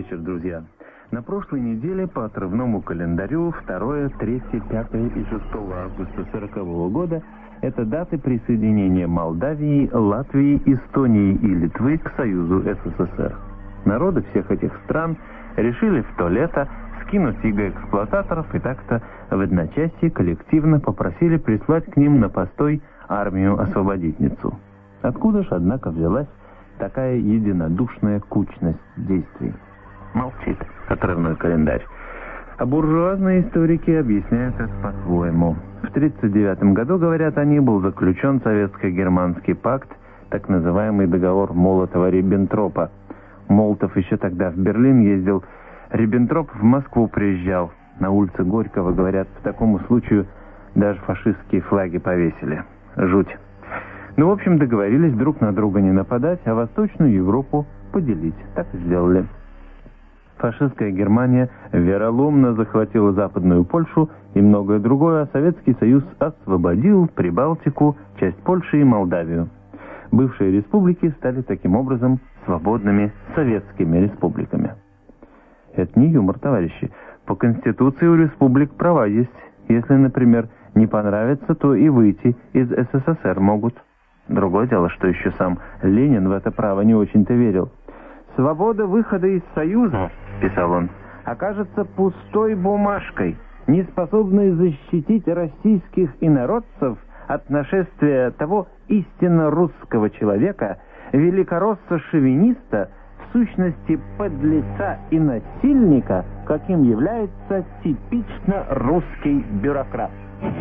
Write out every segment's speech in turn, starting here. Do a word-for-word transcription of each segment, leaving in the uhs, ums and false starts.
вечер, друзья. На прошлой неделе по отрывному календарю второе, третье, пятое и шестое августа сорокового года это даты присоединения Молдавии, Латвии, Эстонии и Литвы к Союзу СССР. Народы всех этих стран решили в то лето скинуть иго-эксплуататоров и так-то в одночасье коллективно попросили прислать к ним на постой армию-освободительницу. Откуда ж, однако, взялась такая единодушная кучность действий? Молчит отрывной календарь. А буржуазные историки объясняют это по-своему. В тридцать девятом году, говорят они, был заключен советско-германский пакт, так называемый договор Молотова-Риббентропа. Молотов еще тогда в Берлин ездил, Риббентроп в Москву приезжал. На улице Горького, говорят, по такому случаю даже фашистские флаги повесили. Жуть. Ну, в общем, договорились друг на друга не нападать, а Восточную Европу поделить. Так и сделали. Фашистская Германия вероломно захватила Западную Польшу и многое другое, а Советский Союз освободил Прибалтику, часть Польши и Молдавию. Бывшие республики стали таким образом свободными советскими республиками. Это не юмор, товарищи. По Конституции у республик права есть. Если, например, не понравится, то и выйти из СССР могут. Другое дело, что еще сам Ленин в это право не очень-то верил. «Свобода выхода из Союза, — писал он, — окажется пустой бумажкой, не способной защитить российских инородцев от нашествия того истинно русского человека, великоросса-шовиниста, в сущности подлеца и насильника, каким является типично русский бюрократ».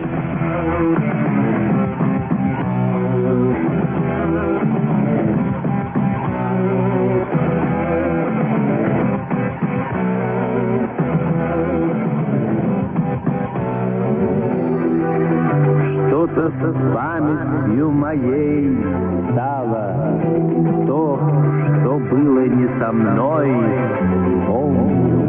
Что-то с памятью моей стало, то, что было не со мной, помню.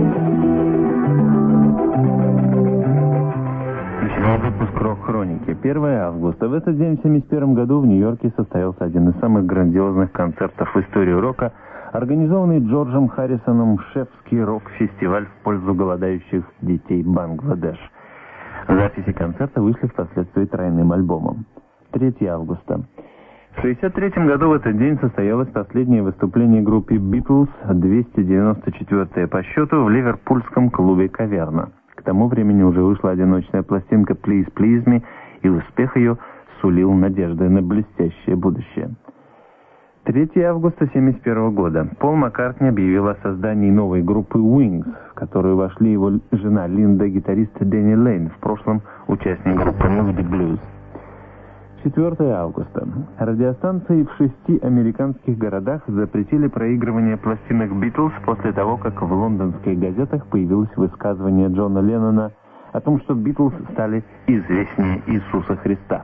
Начинал выпуск «Рок-хроники». первое августа. В этот день, в семьдесят первом году, в Нью-Йорке состоялся один из самых грандиозных концертов в истории рока, организованный Джорджем Харрисоном «Шефский рок-фестиваль в пользу голодающих детей Бангладеш». Записи концерта вышли впоследствии тройным альбомом. третье августа. В шестьдесят третьем году в этот день состоялось последнее выступление группы «Битлз», двести девяносто четвёртое по счету, в ливерпульском клубе «Каверна». К тому времени уже вышла одиночная пластинка «Please, Please Me», и успех ее сулил надежды на блестящее будущее. третье августа семьдесят первого года. Пол Маккартни объявил о создании новой группы Wings, в которую вошли его жена Линда, гитарист Дэнни Лейн, в прошлом участник группы Moody Blues. четвёртое августа. Радиостанции в шести американских городах запретили проигрывание пластинок Битлз после того, как в лондонских газетах появилось высказывание Джона Леннона о том, что Битлз стали известнее Иисуса Христа.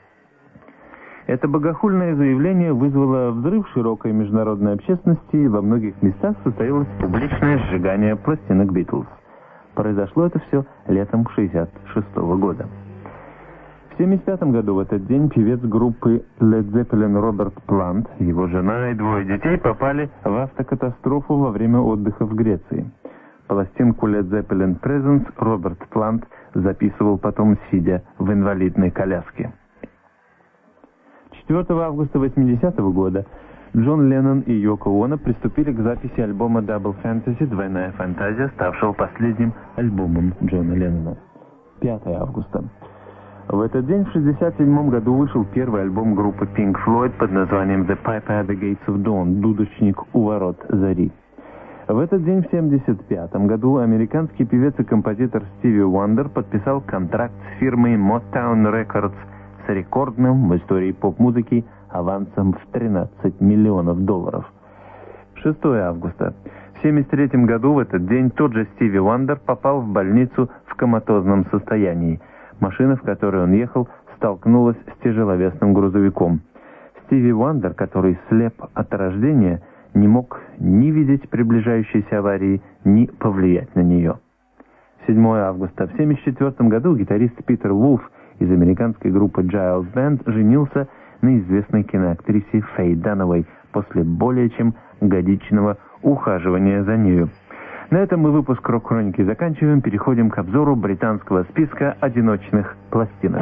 Это богохульное заявление вызвало взрыв широкой международной общественности, и во многих местах состоялось публичное сжигание пластинок Битлз. Произошло это все летом шестьдесят шестого года. В семьдесят пятом году в этот день певец группы Led Zeppelin Роберт Плант, его жена и двое детей попали в автокатастрофу во время отдыха в Греции. Пластинку Led Zeppelin Presence Роберт Плант записывал потом, сидя в инвалидной коляске. четвёртого августа восьмидесятого года Джон Леннон и Йоко Оно приступили к записи альбома Double Fantasy, «Двойная фантазия», ставшего последним альбомом Джона Леннона. пятое августа. В этот день в шестьдесят седьмом году вышел первый альбом группы Pink Floyd под названием The Piper at the Gates of Dawn, «Дудочник у ворот зари». В этот день в семьдесят пятом году американский певец и композитор Стиви Уандер подписал контракт с фирмой Motown Records с рекордным в истории поп-музыки авансом в тринадцать миллионов долларов. шестое августа. В семьдесят третьем году в этот день тот же Стиви Уандер попал в больницу в коматозном состоянии. Машина, в которой он ехал, столкнулась с тяжеловесным грузовиком. Стиви Уандер, который слеп от рождения, не мог ни видеть приближающейся аварии, ни повлиять на нее. седьмое августа. В семьдесят четвёртом году гитарист Питер Вулф из американской группы Giles Band женился на известной киноактрисе Фэй Данавей после более чем годичного ухаживания за нею. На этом мы выпуск «Рок-хроники» заканчиваем. Переходим к обзору британского списка одиночных пластинок.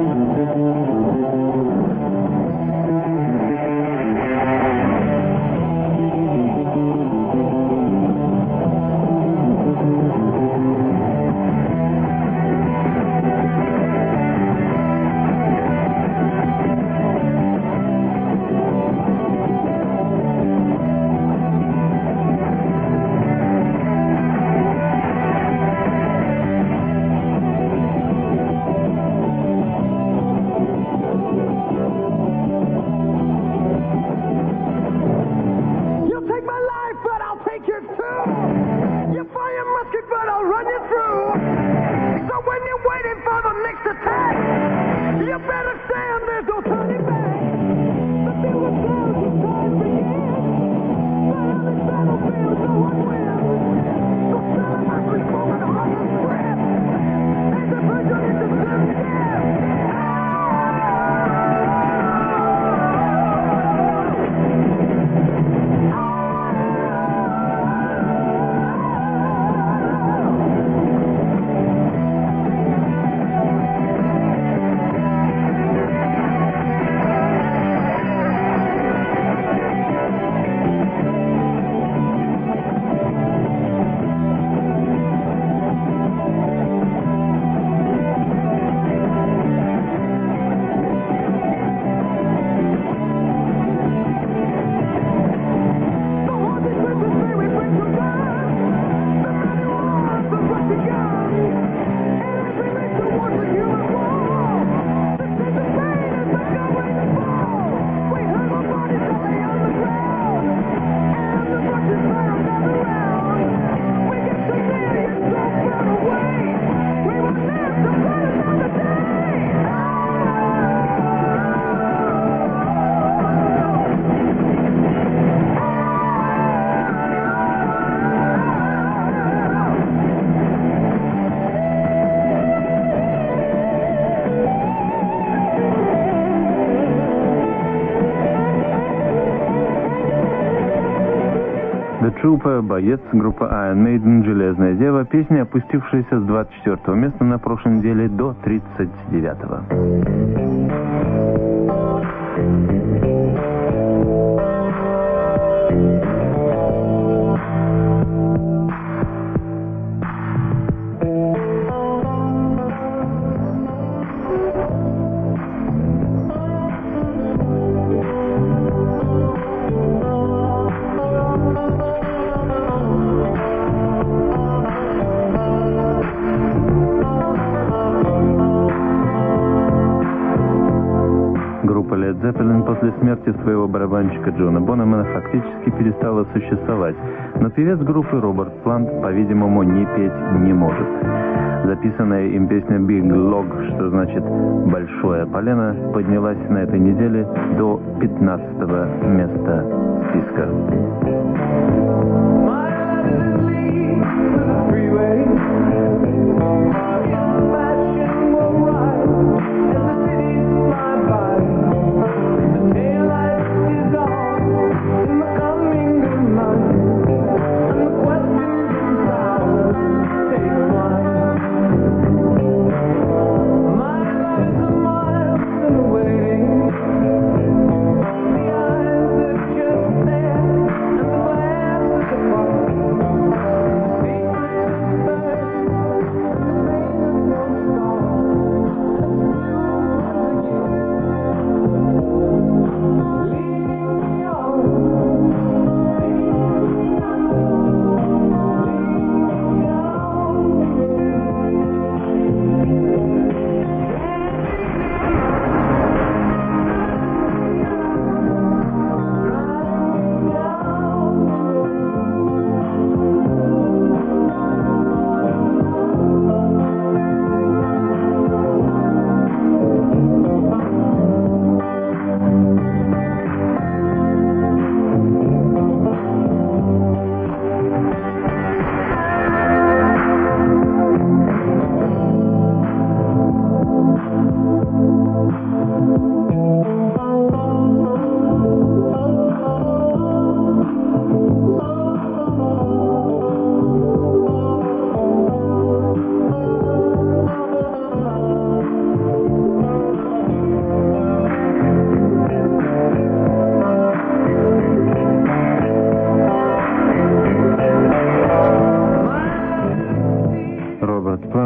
Трупа, боец, группа Iron Maiden, «Железная дева», песня, опустившаяся с двадцать четвёртого места на прошлой неделе до тридцать девятого. Зеппелин после смерти своего барабанщика Джона Бонемана фактически перестала существовать, но певец группы Роберт Плант, по-видимому, не петь не может. Записанная им песня «Big Log», что значит «большое полено», поднялась на этой неделе до пятнадцатого места списка.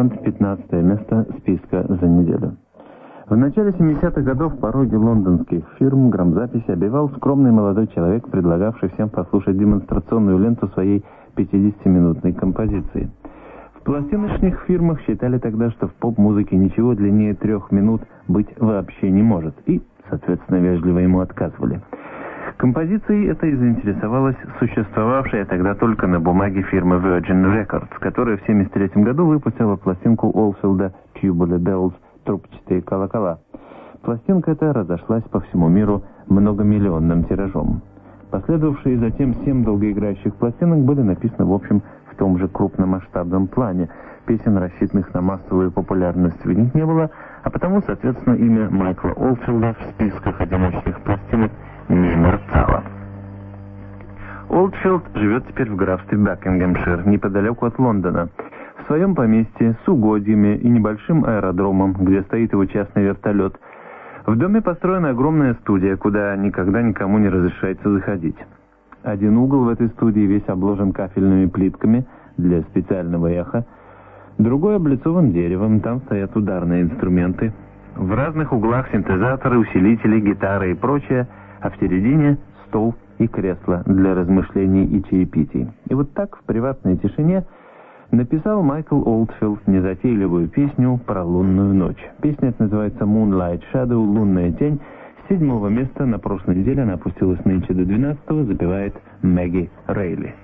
музыкант, пятнадцатое место списка за неделю. В начале семидесятых годов пороги лондонских фирм грамзаписи обивал скромный молодой человек, предлагавший всем послушать демонстрационную ленту своей пятидесятиминутной композиции. В пластиночных фирмах считали тогда, что в поп-музыке ничего длиннее трех минут быть вообще не может, и, соответственно, вежливо ему отказывали. Композицией этой заинтересовалась существовавшая тогда только на бумаге фирма Virgin Records, которая в семьдесят третьем году выпустила пластинку Олфилда «Tubular Bells» «Трубчатые колокола». Пластинка эта разошлась по всему миру многомиллионным тиражом. Последовавшие затем семь долгоиграющих пластинок были написаны, в общем, в том же крупномасштабном плане. Песен, рассчитанных на массовую популярность, в них не было, а потому, соответственно, имя Майкла Олдфилда в списках одиночных пластинок не мерцало. Олдфилд живет теперь в графстве Бакингемшир, неподалеку от Лондона, в своем поместье с угодьями и небольшим аэродромом, где стоит его частный вертолет. В доме построена огромная студия, куда никогда никому не разрешается заходить. Один угол в этой студии весь обложен кафельными плитками для специального эха, другой облицован деревом, там стоят ударные инструменты. В разных углах синтезаторы, усилители, гитары и прочее, а в середине стол и кресло для размышлений и чаепитий. И вот так в приватной тишине написал Майкл Олдфилд незатейливую песню про лунную ночь. Песня эта называется «Moonlight Shadow», «Лунная тень». С седьмого места на прошлой неделе она опустилась нынче до двенадцатого, запевает Мэгги Рейли.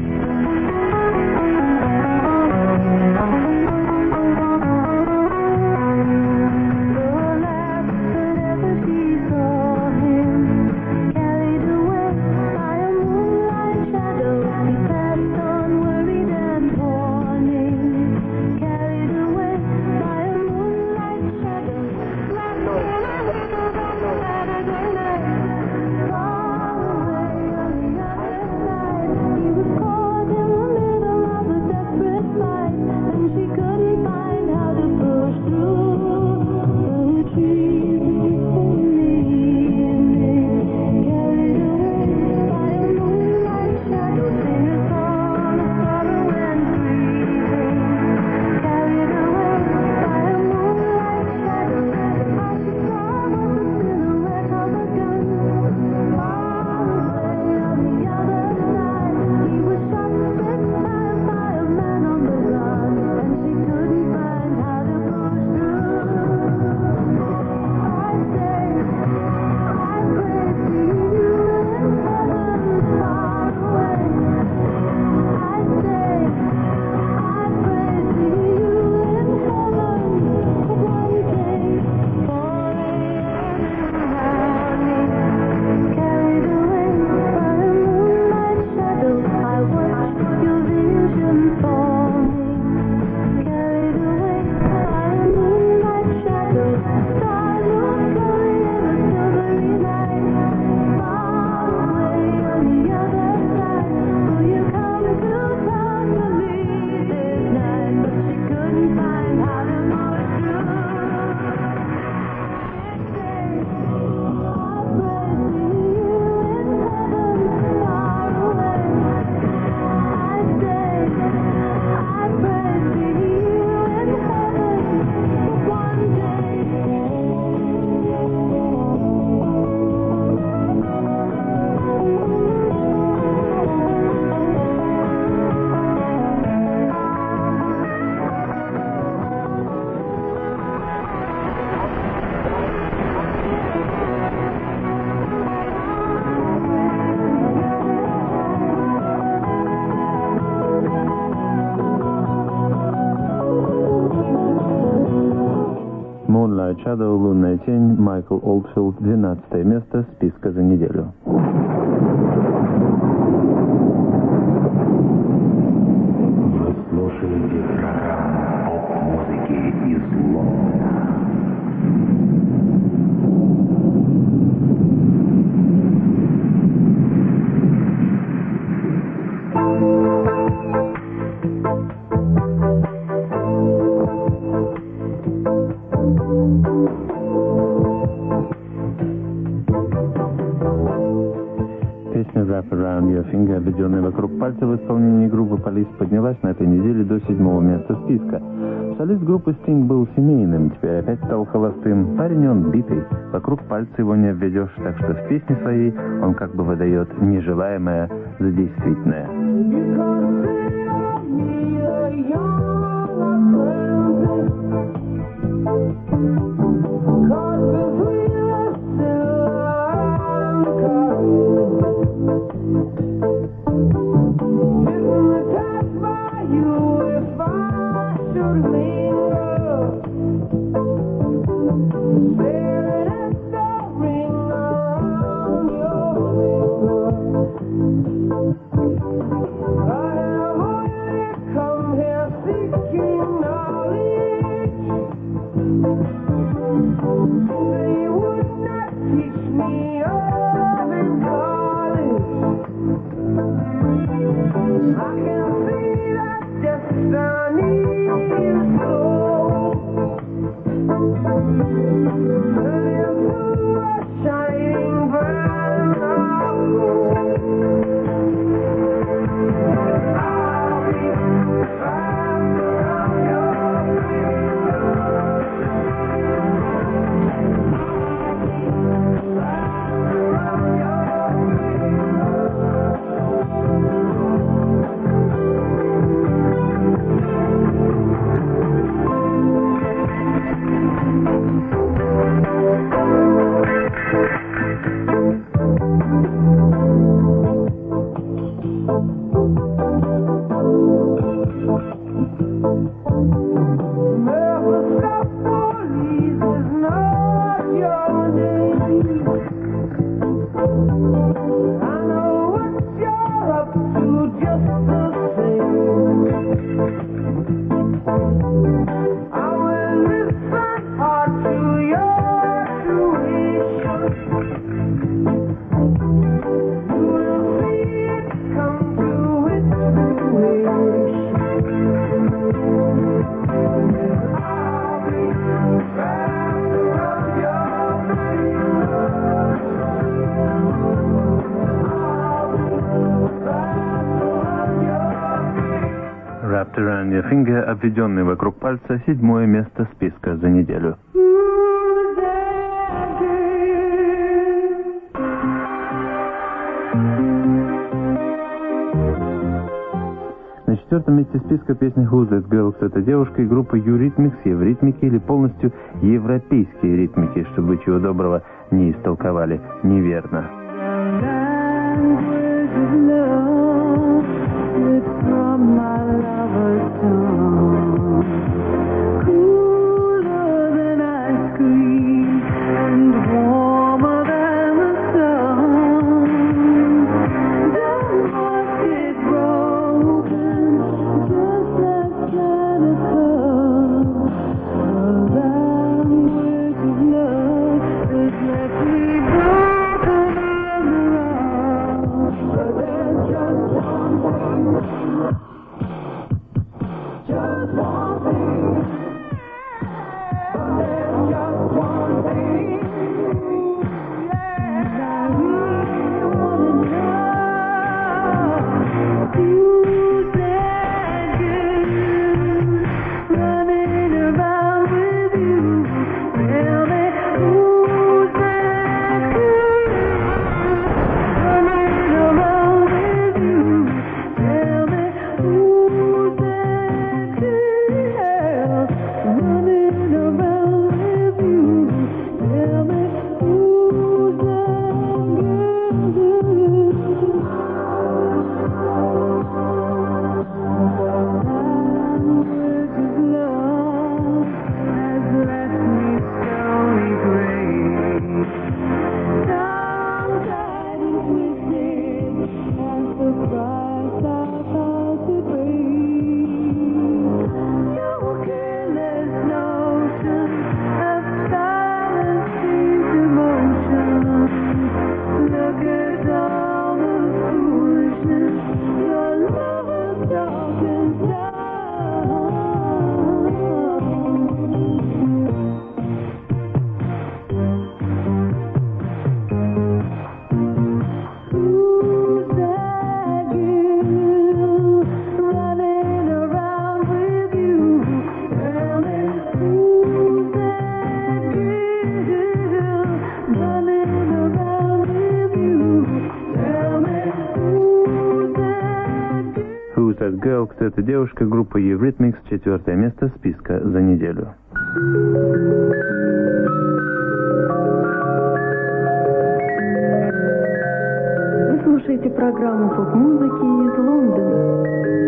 Moonlight Shadow, «Лунная тень», Майкл Олдфилд, двенадцатое место списка за неделю. Вы слушаете программу поп-музыки из Лондона. Песня «Wrap Around Your Finger», обведенная вокруг пальца в исполнении группы Police, поднялась на этой неделе до седьмого места списка. Солист группы Sting был семейным, теперь опять стал холостым. Парень он битый, вокруг пальца его не обведешь, так что в песне своей он как бы выдает нежелаемое за действительное. «Wrapped Around Your Finger», обведенный вокруг пальца, седьмое место списка за неделю. На четвертом месте списка песня «Who's That Girl?» с этой девушкой группы Eurythmics, евритмики или полностью европейские ритмики, чтобы вы чего доброго не истолковали неверно. Ooh. Girl, кто эта девушка, группа Eurythmics, четвертое место списка за неделю. Вы слушаете программу поп-музыки из Лондона.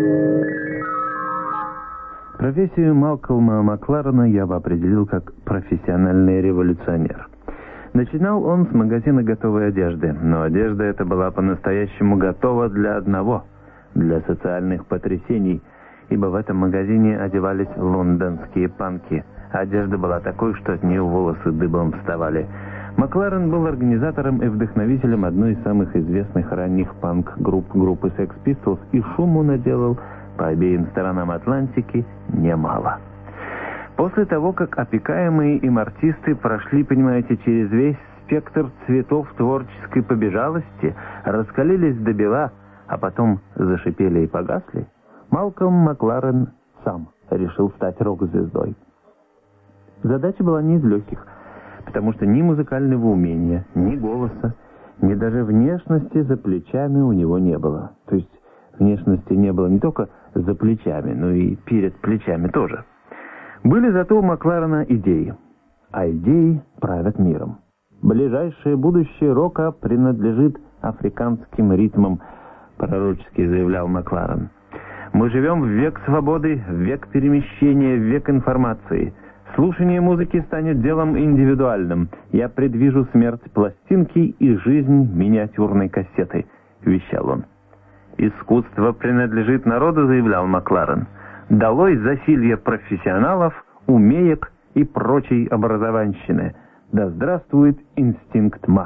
Профессию Малкольма Макларена я бы определил как профессиональный революционер. Начинал он с магазина готовой одежды, но одежда эта была по-настоящему готова для одного – для социальных потрясений, ибо в этом магазине одевались лондонские панки. Одежда была такой, что от нее волосы дыбом вставали. Макларен был организатором и вдохновителем одной из самых известных ранних панк-групп группы Sex Pistols, и шуму наделал по обеим сторонам Атлантики немало. После того, как опекаемые им артисты прошли, понимаете, через весь спектр цветов творческой побежалости, раскалились до бела, а потом зашипели и погасли, Малкольм Макларен сам решил стать рок-звездой. Задача была не из легких, потому что ни музыкального умения, ни голоса, ни даже внешности за плечами у него не было. То есть внешности не было не только за плечами, но и перед плечами тоже. Были зато у Макларена идеи, а идеи правят миром. Ближайшее будущее рока принадлежит африканским ритмам, пророчески заявлял Макларен. Мы живем в век свободы, в век перемещения, в век информации. Слушание музыки станет делом индивидуальным. Я предвижу смерть пластинки и жизнь миниатюрной кассеты, вещал он. Искусство принадлежит народу, заявлял Макларен. Долой засилье профессионалов, умеек и прочей образованщины. Да здравствует инстинкт масс.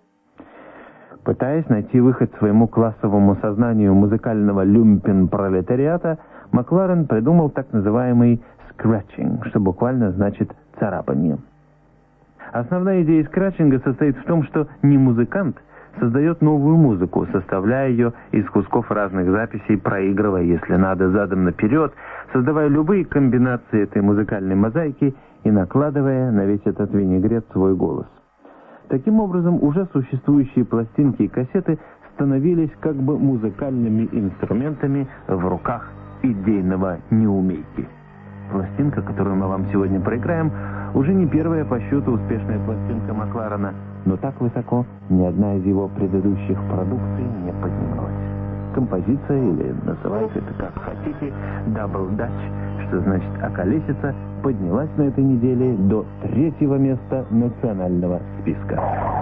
Пытаясь найти выход своему классовому сознанию музыкального люмпен-пролетариата, Макларен придумал так называемый скретчинг, что буквально значит царапание. Основная идея скретчинга состоит в том, что не музыкант создает новую музыку, составляя ее из кусков разных записей, проигрывая, если надо, задом наперед, создавая любые комбинации этой музыкальной мозаики и накладывая на весь этот винегрет свой голос. Таким образом, уже существующие пластинки и кассеты становились как бы музыкальными инструментами в руках идейного неумейки. Пластинка, которую мы вам сегодня проиграем, уже не первая по счету успешная пластинка Макларена, но так высоко ни одна из его предыдущих продукций не поднималась. Композиция, или называйте это как хотите, Double Dutch, что значит околесица, поднялась на этой неделе до третьего места национального списка.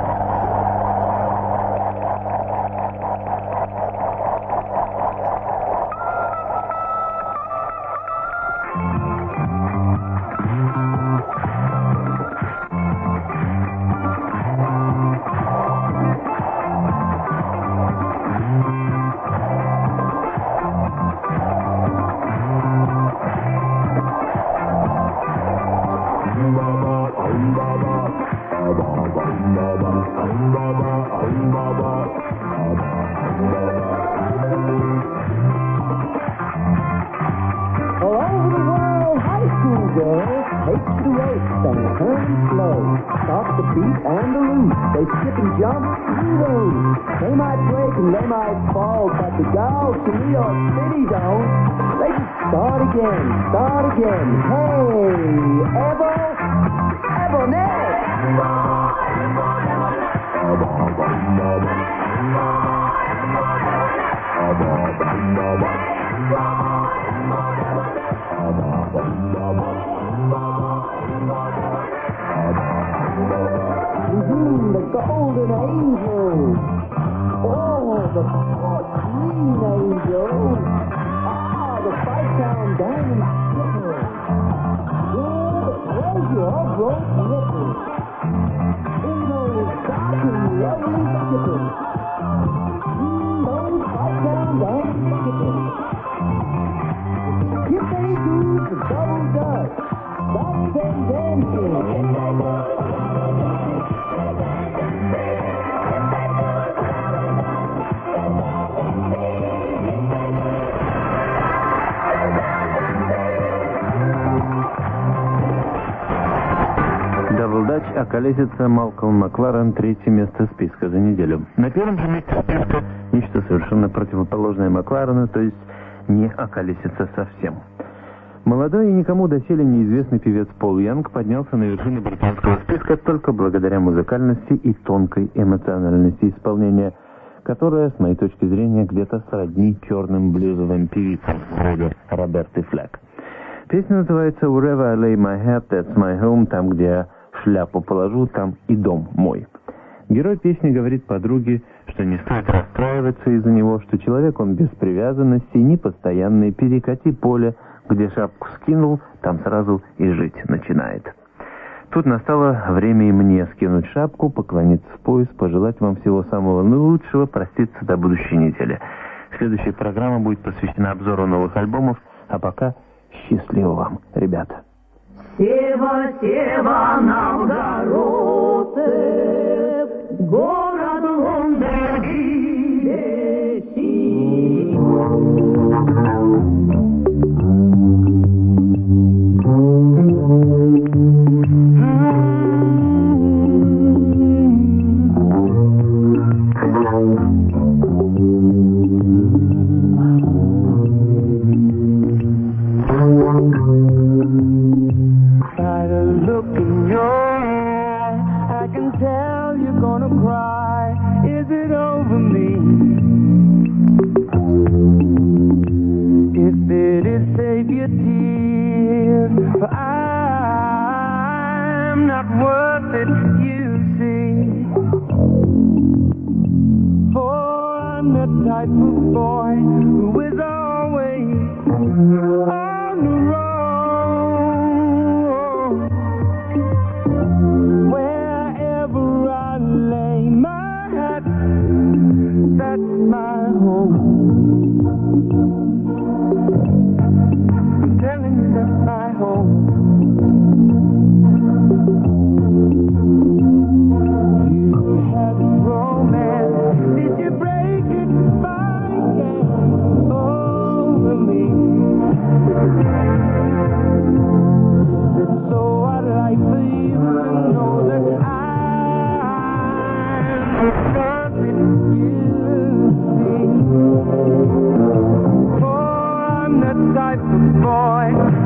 Околесица Малкольм Макларен, третье место списка за неделю. На первом же месте списка нечто совершенно противоположное Макларену, то есть не околесится совсем. Молодой и никому доселе неизвестный певец Пол Янг поднялся на вершину британского списка только благодаря музыкальности и тонкой эмоциональности исполнения, которая, с моей точки зрения, где-то сродни черным блюзовым певицам вроде Роберты Фляк. Песня называется «Wherever I lay my head, that's my home», там, где я шляпу положу, там и дом мой. Герой песни говорит подруге, что не стоит расстраиваться из-за него, что человек он без привязанности, непостоянный, перекати поле, где шапку скинул, там сразу и жить начинает. Тут настало время и мне скинуть шапку, поклониться в пояс, пожелать вам всего самого наилучшего, проститься до будущей недели. Следующая программа будет посвящена обзору новых альбомов, а пока счастливо вам, ребята. Сева, Сева, Новгород, город Лондон и Леси. Boy